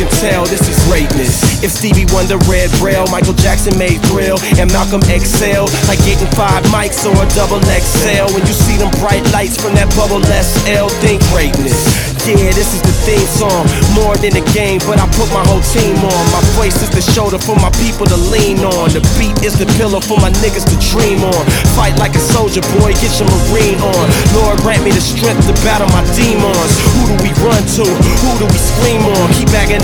can tell this is greatness. If Stevie Wonder read Braille, Michael Jackson made Thrill, and Malcolm excelled like getting 5 mics or a double XL. When you see them bright lights from that bubble SL, think greatness. Yeah, this is the theme song, more than a game, but I put my whole team on. My voice is the shoulder for my people to lean on. The beat is the pillow for my niggas to dream on. Fight like a soldier, boy, get your Marine on. Lord, grant me the strength to battle my demons. Who do we run to? Who do we scream on? Keep bagging